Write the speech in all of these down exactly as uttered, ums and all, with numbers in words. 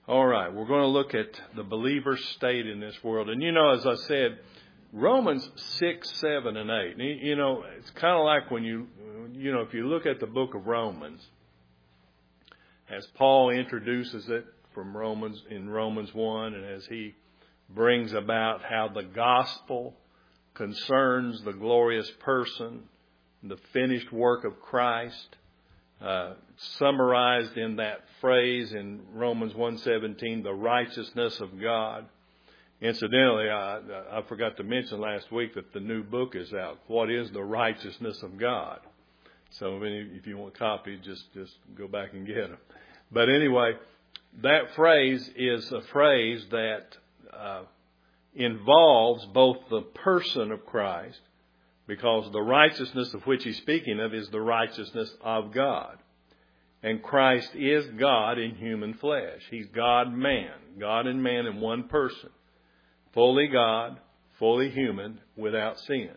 All right, we're going to look at the believer's state in this world. And, you know, as I said, Romans six, seven, and eight. You know, it's kind of like when you, you know, if you look at the book of Romans, as Paul introduces it from Romans, in Romans one, and as he brings about how the gospel concerns the glorious person, the finished work of Christ, uh, summarized in that phrase in Romans one seventeen, the righteousness of God. Incidentally, I, I forgot to mention last week that the new book is out. What is the righteousness of God? So if you want a copy, just, just go back and get them. But anyway, that phrase is a phrase that uh, involves both the person of Christ, because the righteousness of which he's speaking of is the righteousness of God. And Christ is God in human flesh. He's God-man, God and man in one person. Fully God, fully human, without sin.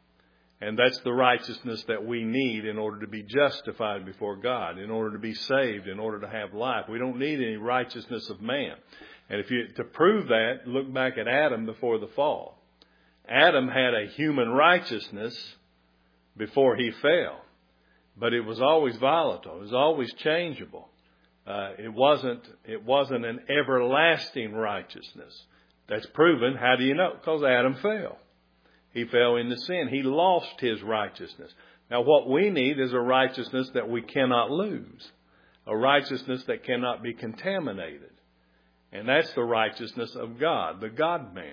And that's the righteousness that we need in order to be justified before God, in order to be saved, in order to have life. We don't need any righteousness of man. And if you, to prove that, look back at Adam before the fall. Adam had a human righteousness before he fell, but it was always volatile. It was always changeable. Uh, it wasn't, it wasn't an everlasting righteousness. That's proven. How do you know? Because Adam fell. He fell into sin. He lost his righteousness. Now, what we need is a righteousness that we cannot lose, a righteousness that cannot be contaminated. And that's the righteousness of God, the God-man.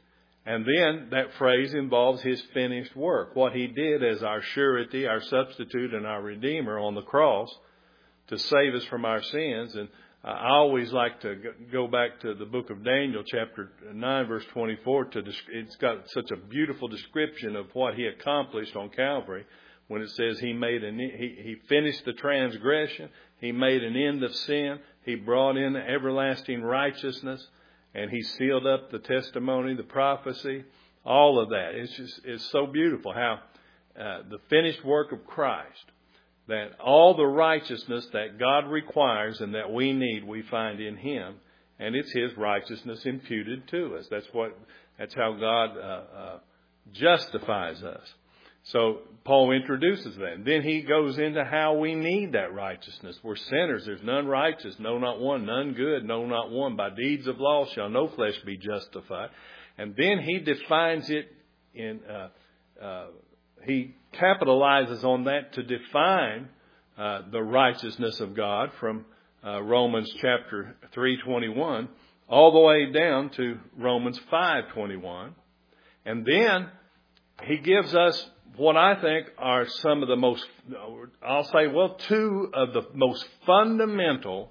And then that phrase involves his finished work, what he did as our surety, our substitute, and our Redeemer on the cross to save us from our sins. And I always like to go back to the book of Daniel, chapter nine, verse twenty-four. To it's got such a beautiful description of what he accomplished on Calvary when it says he made an he, he finished the transgression, he made an end of sin, he brought in everlasting righteousness, and he sealed up the testimony, the prophecy, all of that. It's just it's so beautiful how uh, the finished work of Christ, that all the righteousness that God requires and that we need, we find in him. And it's his righteousness imputed to us. That's what, that's how God uh, uh, justifies us. So Paul introduces that. And then he goes into how we need that righteousness. We're sinners. There's none righteous, no, not one. None good, no, not one. By deeds of law shall no flesh be justified. And then he defines it in... Uh, uh, He capitalizes on that to define uh, the righteousness of God from uh, Romans chapter three twenty-one all the way down to Romans five twenty-one. And then he gives us what I think are some of the most, I'll say, well, two of the most fundamental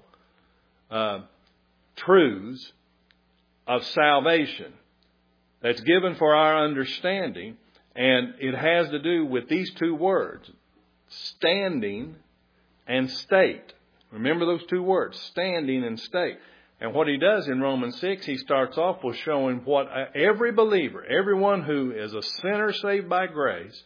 uh, truths of salvation that's given for our understanding. And it has to do with these two words, standing and state. Remember those two words, standing and state. And what he does in Romans six, he starts off with showing what every believer, everyone who is a sinner saved by grace,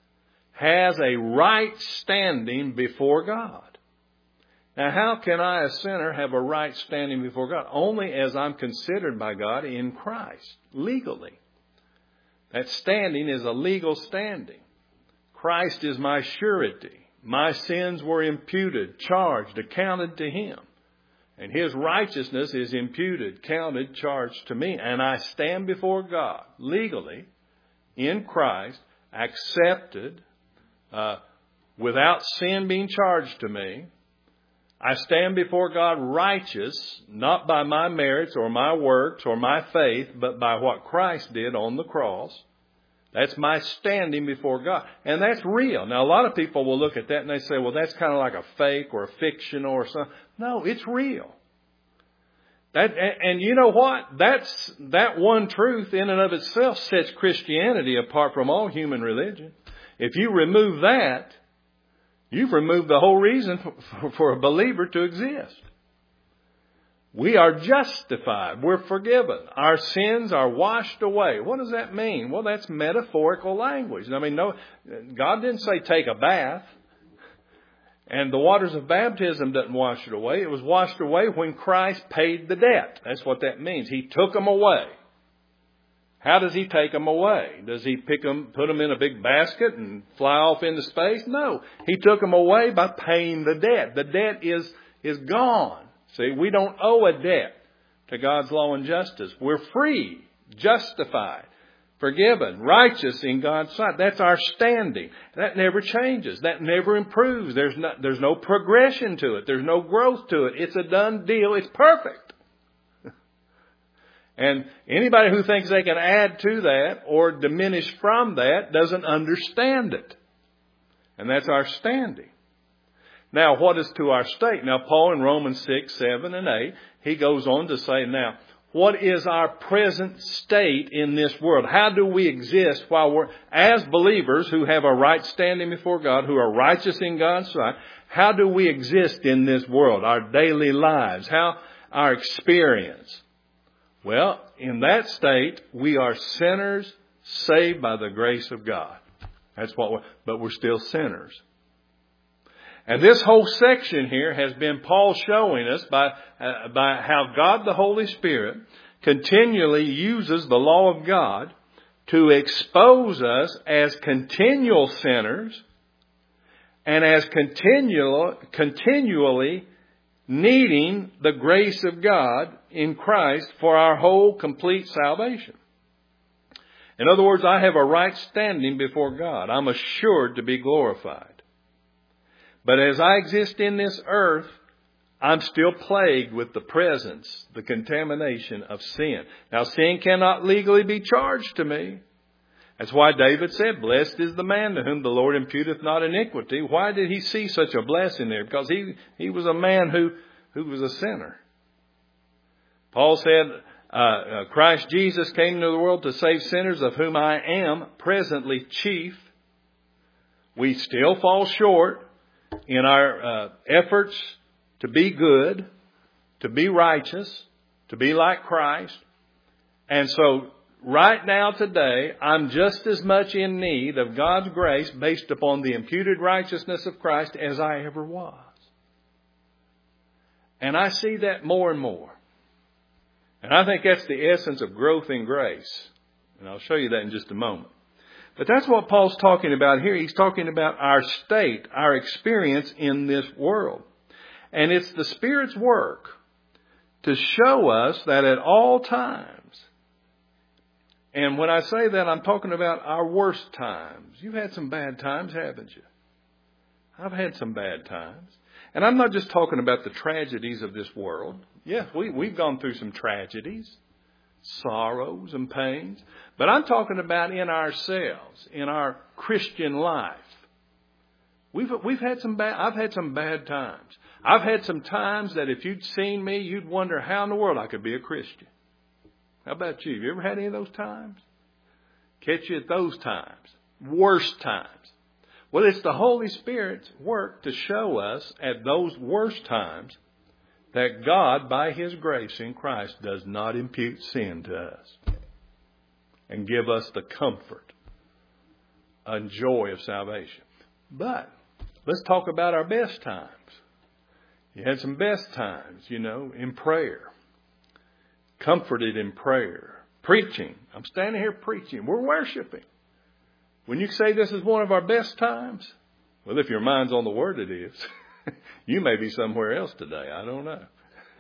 has a right standing before God. Now, how can I, a sinner, have a right standing before God? Only as I'm considered by God in Christ, legally. That standing is a legal standing. Christ is my surety. My sins were imputed, charged, accounted to him. And his righteousness is imputed, counted, charged to me. And I stand before God legally in Christ, accepted, uh, without sin being charged to me. I stand before God righteous, not by my merits or my works or my faith, but by what Christ did on the cross. That's my standing before God. And that's real. Now, a lot of people will look at that and they say, well, that's kind of like a fake or a fiction or something. No, it's real. That, and, and you know what? That's, that one truth in and of itself sets Christianity apart from all human religion. If you remove that, you've removed the whole reason for, for a believer to exist. We are justified. We're forgiven. Our sins are washed away. What does that mean? Well, that's metaphorical language. I mean, no, God didn't say take a bath. And the waters of baptism doesn't wash it away. It was washed away when Christ paid the debt. That's what that means. He took them away. How does he take them away? Does he pick them, put them in a big basket and fly off into space? No. He took them away by paying the debt. The debt is, is gone. See, we don't owe a debt to God's law and justice. We're free, justified, forgiven, righteous in God's sight. That's our standing. That never changes. That never improves. There's no, there's no progression to it. There's no growth to it. It's a done deal. It's perfect. And anybody who thinks they can add to that or diminish from that doesn't understand it. And that's our standing. Now, what is to our state? Now, Paul in Romans six, seven, and eight, he goes on to say, now, what is our present state in this world? How do we exist while we're, as believers who have a right standing before God, who are righteous in God's sight, how do we exist in this world, our daily lives, how our experience? Well, in that state, we are sinners saved by the grace of God. That's what we're, but we're still sinners. And this whole section here has been Paul showing us by, uh, by how God the Holy Spirit continually uses the law of God to expose us as continual sinners and as continual, continually needing the grace of God in Christ for our whole complete salvation. In other words, I have a right standing before God. I'm assured to be glorified. But as I exist in this earth, I'm still plagued with the presence, the contamination of sin. Now, sin cannot legally be charged to me. That's why David said, blessed is the man to whom the Lord imputeth not iniquity. Why did he see such a blessing there? Because he, he was a man who, who was a sinner. Paul said, uh, uh, Christ Jesus came into the world to save sinners, of whom I am presently chief. We still fall short in our uh, efforts to be good, to be righteous, to be like Christ. And so right now today, I'm just as much in need of God's grace based upon the imputed righteousness of Christ as I ever was. And I see that more and more. And I think that's the essence of growth in grace. And I'll show you that in just a moment. But that's what Paul's talking about here. He's talking about our state, our experience in this world. And it's the Spirit's work to show us that at all times, and when I say that, I'm talking about our worst times. You've had some bad times, haven't you? I've had some bad times. And I'm not just talking about the tragedies of this world. Yes, we, we've gone through some tragedies, sorrows and pains. But I'm talking about in ourselves, in our Christian life. We've, we've had some bad, I've had some bad times. I've had some times that if you'd seen me, you'd wonder how in the world I could be a Christian. How about you? Have you ever had any of those times? Catch you at those times. Worst times. Well, it's the Holy Spirit's work to show us at those worst times that God, by His grace in Christ, does not impute sin to us and give us the comfort and joy of salvation. But let's talk about our best times. You had some best times, you know, in prayer. Comforted in prayer. Preaching. I'm standing here preaching. We're worshiping. When you say this is one of our best times, well, if your mind's on the Word, it is. You may be somewhere else today. I don't know.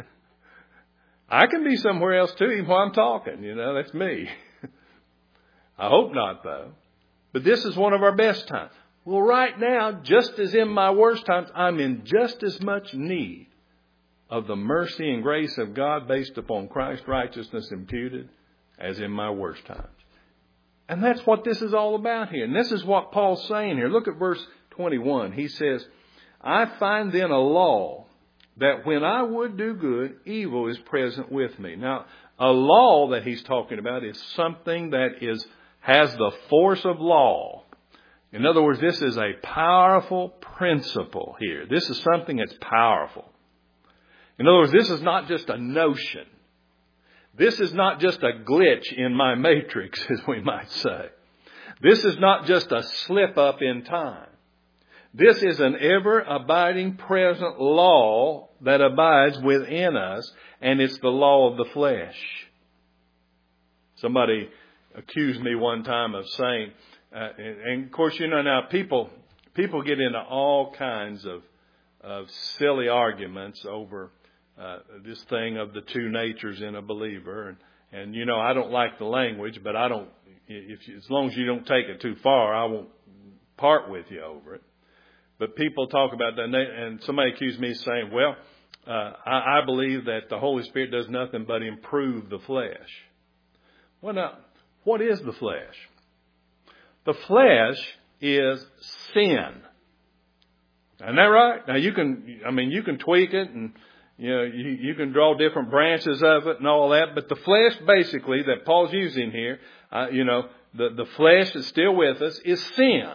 I can be somewhere else too, even while I'm talking. You know, that's me. I hope not, though. But this is one of our best times. Well, right now, just as in my worst times, I'm in just as much need of the mercy and grace of God based upon Christ's righteousness imputed as in my worst times. And that's what this is all about here. And this is what Paul's saying here. Look at verse twenty-one. He says, I find then a law that when I would do good, evil is present with me. Now, a law that he's talking about is something that is has the force of law. In other words, this is a powerful principle here. This is something that's powerful. In other words, this is not just a notion. This is not just a glitch in my matrix, as we might say. This is not just a slip up in time. This is an ever-abiding present law that abides within us, and it's the law of the flesh. Somebody accused me one time of saying, uh, and, and of course, you know, now people people get into all kinds of of silly arguments over uh, this thing of the two natures in a believer, and and you know, I don't like the language, but I don't. If you, as long as you don't take it too far, I won't part with you over it. But people talk about that, and somebody accused me of saying, well, uh, I, I believe that the Holy Spirit does nothing but improve the flesh. Well, now, what is the flesh? The flesh is sin. Isn't that right? Now, you can, I mean, you can tweak it, and, you know, you, you can draw different branches of it and all that, but the flesh, basically, that Paul's using here, uh, you know, the, the flesh that's still with us is sin.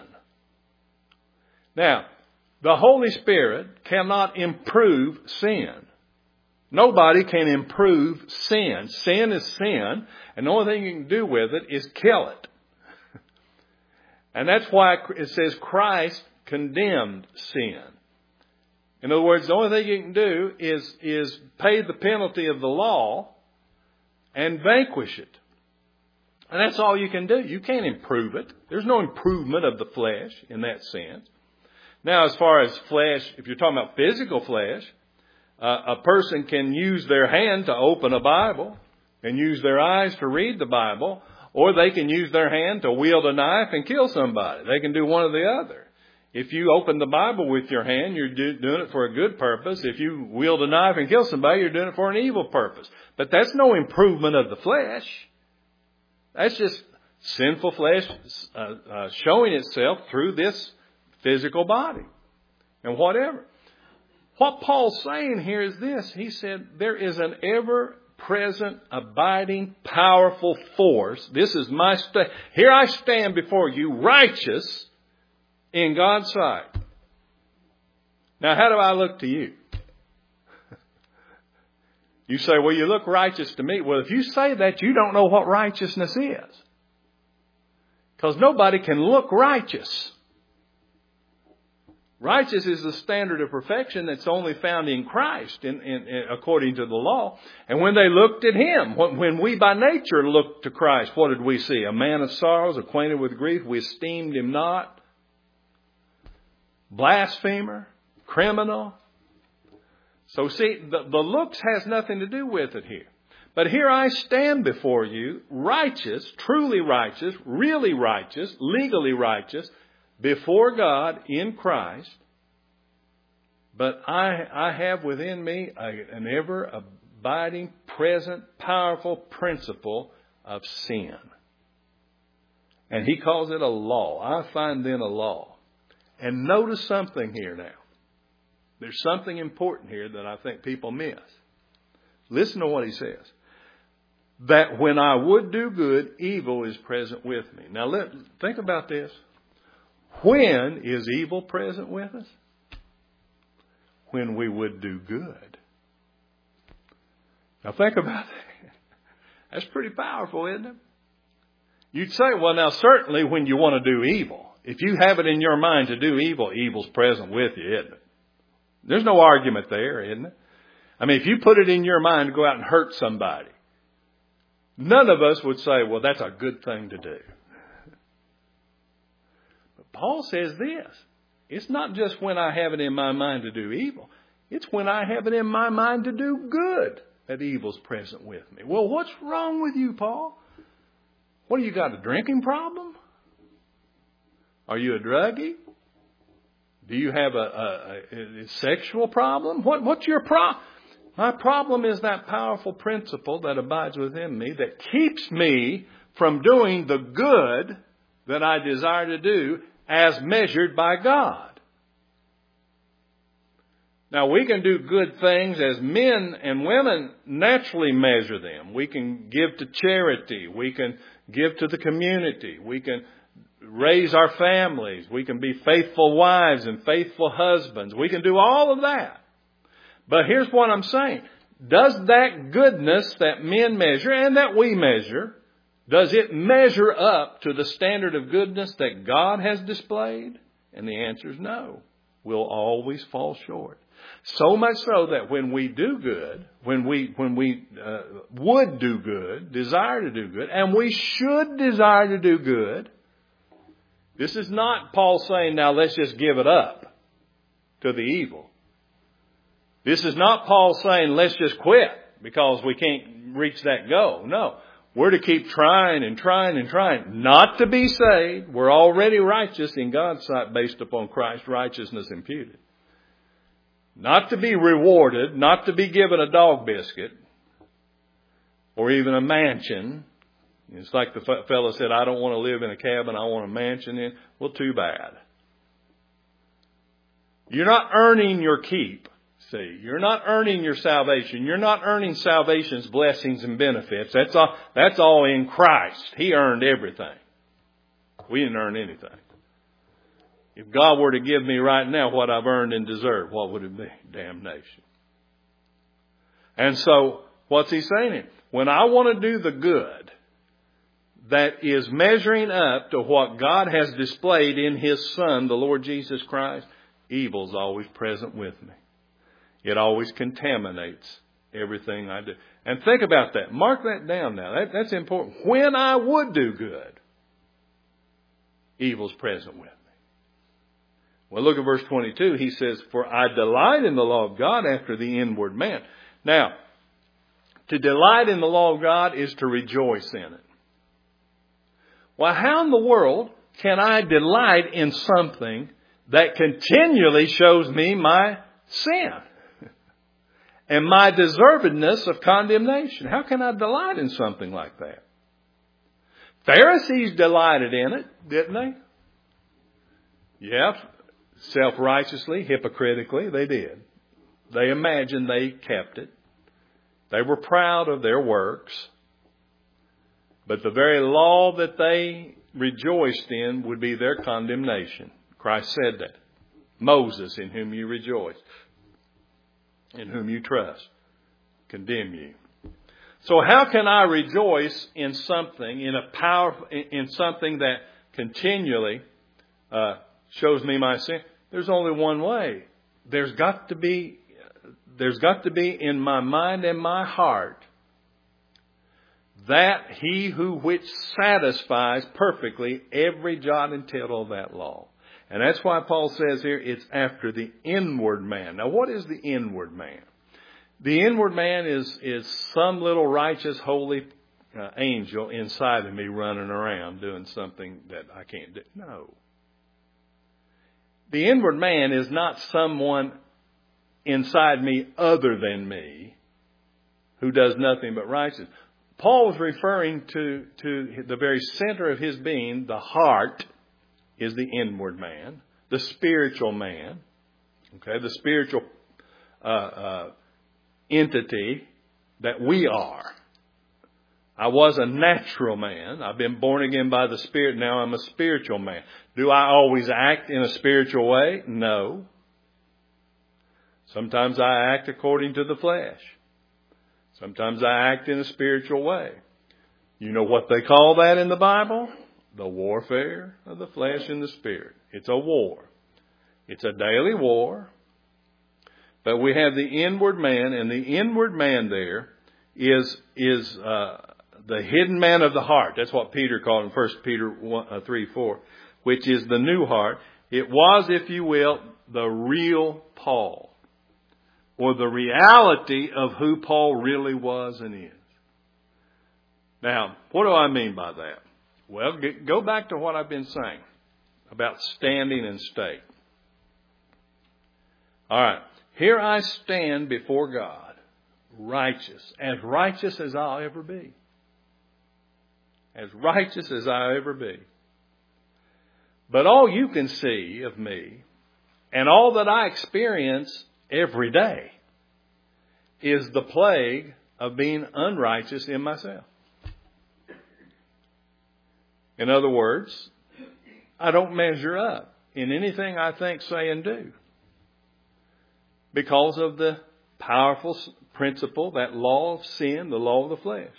Now, the Holy Spirit cannot improve sin. Nobody can improve sin. Sin is sin, and the only thing you can do with it is kill it. And that's why it says Christ condemned sin. In other words, the only thing you can do is, is pay the penalty of the law and vanquish it. And that's all you can do. You can't improve it. There's no improvement of the flesh in that sense. Now, as far as flesh, if you're talking about physical flesh, uh, a person can use their hand to open a Bible and use their eyes to read the Bible, or they can use their hand to wield a knife and kill somebody. They can do one or the other. If you open the Bible with your hand, you're do, doing it for a good purpose. If you wield a knife and kill somebody, you're doing it for an evil purpose. But that's no improvement of the flesh. That's just sinful flesh uh, uh, showing itself through this physical body and whatever. What Paul's saying here is this. He said there is an ever-present, abiding, powerful force. This is my sta- Here I stand before you, righteous in God's sight. Now, how do I look to you? You say, well, you look righteous to me. Well, if you say that, you don't know what righteousness is. Because nobody can look righteous. Righteous is the standard of perfection that's only found in Christ, in, in, in, according to the law. And when they looked at Him, when, when we by nature looked to Christ, what did we see? A man of sorrows, acquainted with grief. We esteemed Him not. Blasphemer, criminal. So see, the, the looks has nothing to do with it here. But here I stand before you, righteous, truly righteous, really righteous, legally righteous, before God in Christ. But I, I have within me a, an ever-abiding, present, powerful principle of sin. And he calls it a law. I find then a law. And notice something here now. There's something important here that I think people miss. Listen to what he says. That when I would do good, evil is present with me. Now let, think about this. When is evil present with us? When we would do good. Now think about that. That's pretty powerful, isn't it? You'd say, well, now certainly when you want to do evil. If you have it in your mind to do evil, evil's present with you, isn't it? There's no argument there, isn't it? I mean, if you put it in your mind to go out and hurt somebody, none of us would say, well, that's a good thing to do. But Paul says this. It's not just when I have it in my mind to do evil. It's when I have it in my mind to do good that evil's present with me. Well, what's wrong with you, Paul? What, do you got, a drinking problem? Are you a druggie? Do you have a, a, a, a sexual problem? What, what's your problem? My problem is that powerful principle that abides within me that keeps me from doing the good that I desire to do as measured by God. Now, we can do good things as men and women naturally measure them. We can give to charity. We can give to the community. We can raise our families. We can be faithful wives and faithful husbands. We can do all of that. But here's what I'm saying. Does that goodness that men measure and that we measure, does it measure up to the standard of goodness that God has displayed? And the answer is no. will always fall short. So much so that when we do good, when we when we uh, would do good, desire to do good, and we should desire to do good, this is not Paul saying, now let's just give it up to the evil. This is not Paul saying, let's just quit because we can't reach that goal. No, we're to keep trying and trying and trying not to be saved. We're already righteous in God's sight based upon Christ's righteousness imputed. Not to be rewarded, not to be given a dog biscuit or even a mansion. It's like the fellow said, I don't want to live in a cabin, I want a mansion in. Well, too bad. You're not earning your keep. See, you're not earning your salvation. You're not earning salvation's blessings and benefits. That's all, that's all in Christ. He earned everything. We didn't earn anything. If God were to give me right now what I've earned and deserved, what would it be? Damnation. And so, what's he saying? When I want to do the good that is measuring up to what God has displayed in His Son, the Lord Jesus Christ, evil's always present with me. It always contaminates everything I do. And think about that. Mark that down now. That, that's important. When I would do good, evil's present with me. Well, look at verse twenty-two. He says, for I delight in the law of God after the inward man. Now, to delight in the law of God is to rejoice in it. Well, how in the world can I delight in something that continually shows me my sin and my deservedness of condemnation? How can I delight in something like that? Pharisees delighted in it, didn't they? Yeah, self-righteously, hypocritically, they did. They imagined they kept it. They were proud of their works. But the very law that they rejoiced in would be their condemnation. Christ said that. Moses, in whom you rejoice, in whom you trust, condemn you. So how can I rejoice in something, in a power, in something that continually uh, shows me my sin? There's only one way. There's got to be, there's got to be in my mind and my heart that He who which satisfies perfectly every jot and tittle of that law. And that's why Paul says here, it's after the inward man. Now, what is the inward man? The inward man is, is some little righteous, holy uh, angel inside of me running around doing something that I can't do. No. The inward man is not someone inside me other than me who does nothing but righteousness. Paul was referring to, to the very center of his being. The heart is the inward man, the spiritual man, okay, the spiritual uh, uh, entity that we are. I was a natural man. I've been born again by the Spirit. Now I'm a spiritual man. Do I always act in a spiritual way? No. Sometimes I act according to the flesh. Sometimes I act in a spiritual way. You know what they call that in the Bible? The warfare of the flesh and the spirit. It's a war. It's a daily war. But we have the inward man, and the inward man there is is uh, the hidden man of the heart. That's what Peter called in First Peter three four, which is the new heart. It was, if you will, the real Paul, or the reality of who Paul really was and is. Now, what do I mean by that? Well, go back to what I've been saying about standing and state. All right. Here I stand before God, righteous, as righteous as I'll ever be. As righteous as I'll ever be. But all you can see of me, and all that I experience every day, is the plague of being unrighteous in myself. In other words, I don't measure up in anything I think, say, and do, because of the powerful principle, that law of sin, the law of the flesh.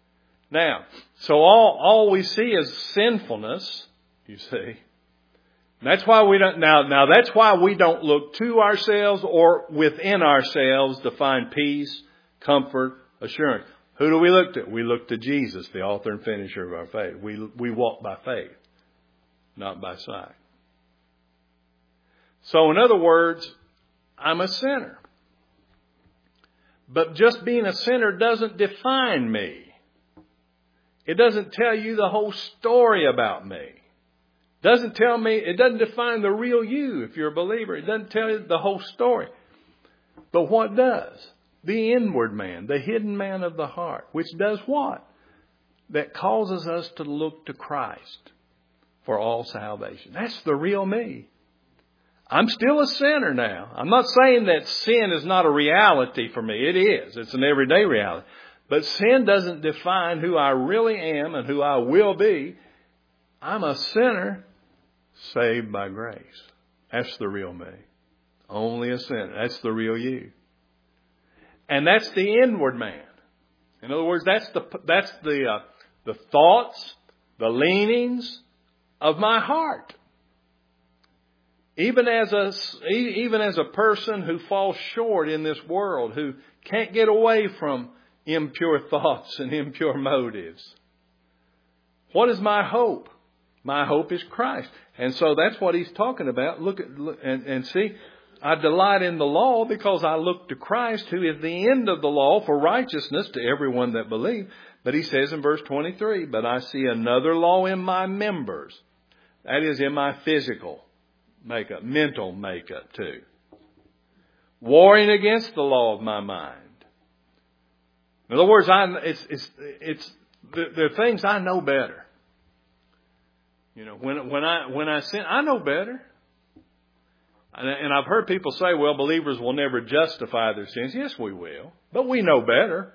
Now, so all, all we see is sinfulness, you see, That's why we don't, now, now that's why we don't look to ourselves or within ourselves to find peace, comfort, assurance. Who do we look to? We look to Jesus, the author and finisher of our faith. We, we walk by faith, not by sight. So in other words, I'm a sinner. But just being a sinner doesn't define me. It doesn't tell you the whole story about me. Doesn't tell me, it doesn't define the real you if you're a believer. It doesn't tell you the whole story. But what does? The inward man, the hidden man of the heart, which does what? That causes us to look to Christ for all salvation. That's the real me. I'm still a sinner now. I'm not saying that sin is not a reality for me. It is. It's an everyday reality. But sin doesn't define who I really am and who I will be. I'm a sinner saved by grace. That's the real me. Only a sinner. That's the real you. And that's the inward man. In other words, that's the that's the uh, the thoughts, the leanings of my heart. Even as a even as a person who falls short in this world, who can't get away from impure thoughts and impure motives. What is my hope? My hope is Christ. And so that's what he's talking about. Look at look, and, and see, I delight in the law because I look to Christ, who is the end of the law for righteousness to everyone that believes. But he says in verse twenty-three, but I see another law in my members. That is in my physical makeup, mental makeup too. Warring against the law of my mind. In other words, I, it's, it's, it's, there are things I know better. You know, when, when I, when I sin, I know better. And, and I've heard people say, well, believers will never justify their sins. Yes, we will. But we know better.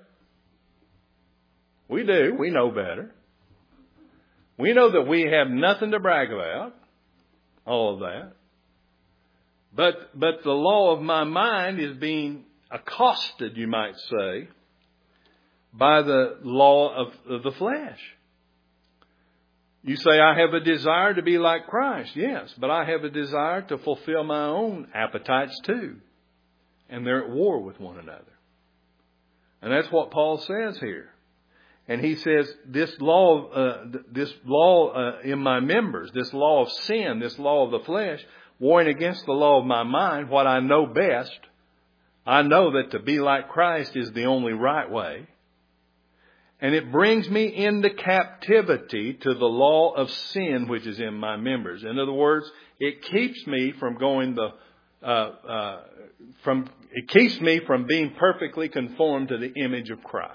We do. We know better. We know that we have nothing to brag about. All of that. But, but the law of my mind is being accosted, you might say, by the law of, of the flesh. You say, I have a desire to be like Christ. Yes, but I have a desire to fulfill my own appetites too. And they're at war with one another. And that's what Paul says here. And he says, this law, uh, this law uh, in my members, this law of sin, this law of the flesh, warring against the law of my mind, what I know best, I know that to be like Christ is the only right way. And it brings me into captivity to the law of sin which is in my members. In other words, it keeps me from going the, uh, uh, from, it keeps me from being perfectly conformed to the image of Christ.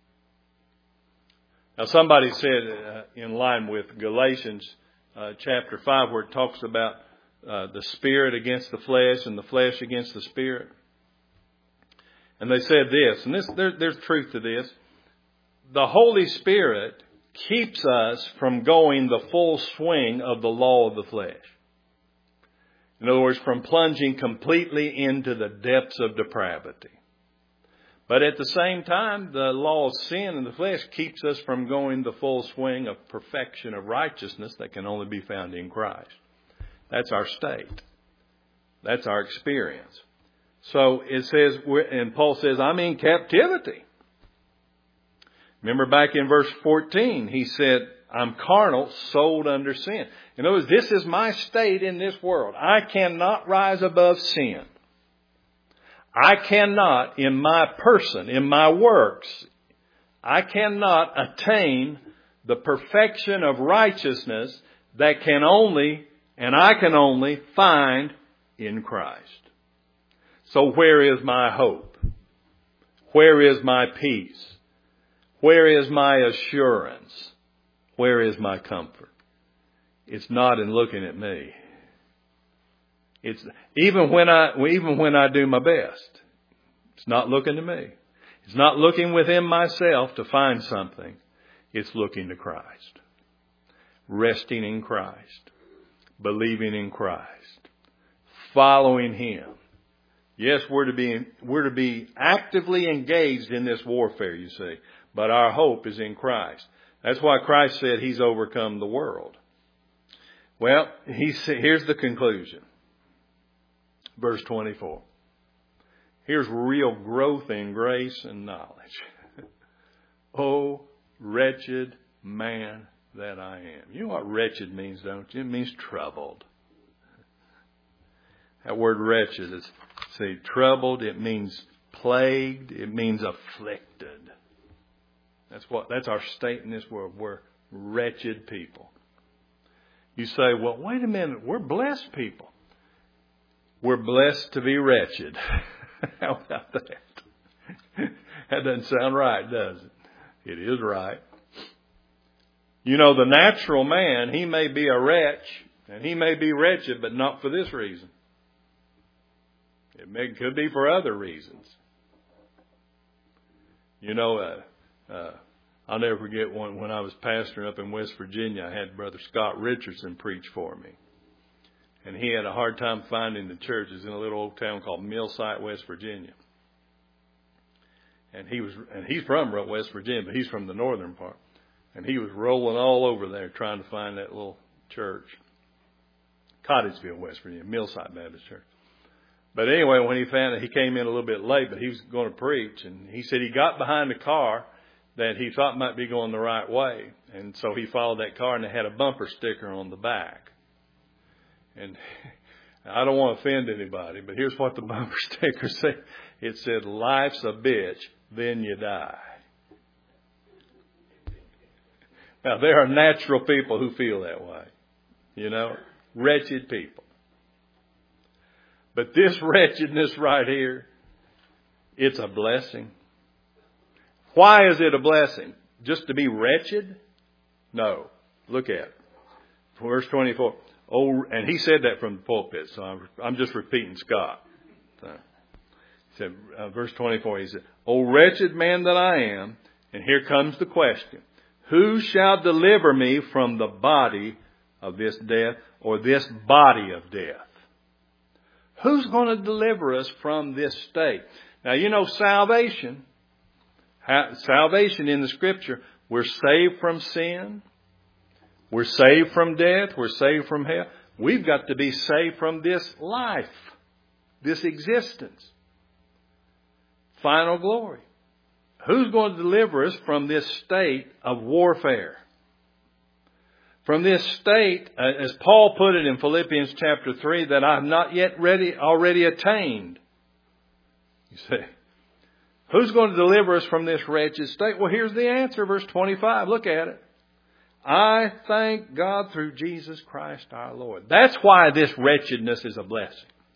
Now somebody said, uh, in line with Galatians uh, chapter five, where it talks about uh, the spirit against the flesh and the flesh against the spirit. And they said this, and this there, there's truth to this. The Holy Spirit keeps us from going the full swing of the law of the flesh. In other words, from plunging completely into the depths of depravity. But at the same time, the law of sin in the flesh keeps us from going the full swing of perfection of righteousness that can only be found in Christ. That's our state. That's our experience. So it says, and Paul says, I'm in captivity. Remember back in verse fourteen, he said, I'm carnal, sold under sin. In other words, this is my state in this world. I cannot rise above sin. I cannot, in my person, in my works, I cannot attain the perfection of righteousness that can only, and I can only find in Christ. So where is my hope? Where is my peace? Where is my assurance? Where is my comfort? It's not in looking at me. It's even when I even when I do my best, it's not looking to me. It's not looking within myself to find something. It's looking to Christ. Resting in Christ. Believing in Christ. Following Him. Yes, we're to be we're to be actively engaged in this warfare, you see. But our hope is in Christ. That's why Christ said He's overcome the world. Well, he here's the conclusion. Verse twenty-four. Here's real growth in grace and knowledge. Oh, wretched man that I am. You know what wretched means, don't you? It means troubled. That word wretched is, see, troubled. It means plagued. It means afflicted. That's what, that's our state in this world. We're wretched people. You say, well, wait a minute. We're blessed people. We're blessed to be wretched. How about that? That doesn't sound right, does it? It is right. You know, the natural man, he may be a wretch, and he may be wretched, but not for this reason. It may, could be for other reasons. You know, uh, uh, I'll never forget one, when I was pastoring up in West Virginia, I had Brother Scott Richardson preach for me. And he had a hard time finding the churches in a little old town called Millsite, West Virginia. And he was, and he's from West Virginia, but he's from the northern part. And he was rolling all over there trying to find that little church. Cottageville, West Virginia, Millsite Baptist Church. But anyway, when he found it, he came in a little bit late, but he was going to preach. And he said he got behind a car that he thought might be going the right way. And so he followed that car, and it had a bumper sticker on the back. And I don't want to offend anybody, but here's what the bumper sticker said. It said, life's a bitch, then you die. Now, there are natural people who feel that way. You know, wretched people. But this wretchedness right here, it's a blessing. Why is it a blessing? Just to be wretched? No. Look at it. Verse twenty-four. Oh, and he said that from the pulpit, so I'm, I'm just repeating Scott. So, he said, uh, verse twenty-four, he said, "O wretched man that I am," and here comes the question, "who shall deliver me from the body of this death," or this body of death? Who's going to deliver us from this state? Now, you know, salvation, salvation in the Scripture, we're saved from sin. We're saved from death. We're saved from hell. We've got to be saved from this life, this existence. Final glory. Who's going to deliver us from this state of warfare? From this state, as Paul put it in Philippians chapter three, that I've not yet ready, already attained. You say, who's going to deliver us from this wretched state? Well, here's the answer, verse twenty-five. Look at it. I thank God through Jesus Christ our Lord. That's why this wretchedness is a blessing.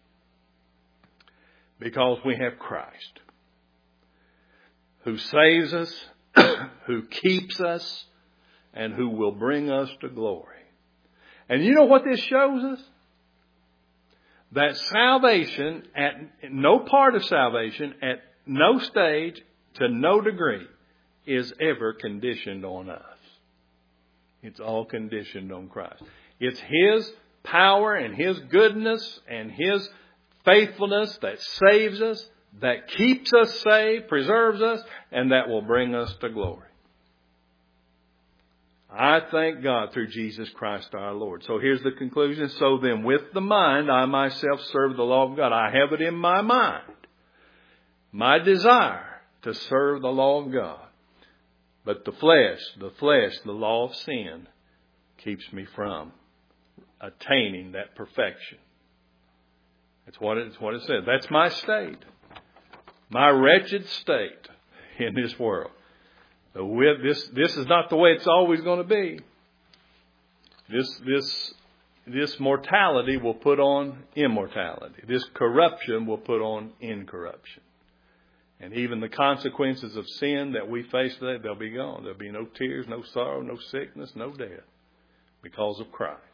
Because we have Christ, who saves us, who keeps us, and who will bring us to glory. And you know what this shows us? That salvation, at no part of salvation, at no stage, to no degree, is ever conditioned on us. It's all conditioned on Christ. It's His power and His goodness and His faithfulness that saves us, that keeps us saved, preserves us, and that will bring us to glory. I thank God through Jesus Christ our Lord. So here's the conclusion. So then with the mind, I myself serve the law of God. I have it in my mind, my desire to serve the law of God. But the flesh, the flesh, the law of sin keeps me from attaining that perfection. That's what it, that's what it says. That's my state. My wretched state in this world. But with this, this is not the way it's always going to be. This, this, this mortality will put on immortality. This corruption will put on incorruption. And even the consequences of sin that we face today, they'll be gone. There'll be no tears, no sorrow, no sickness, no death because of Christ.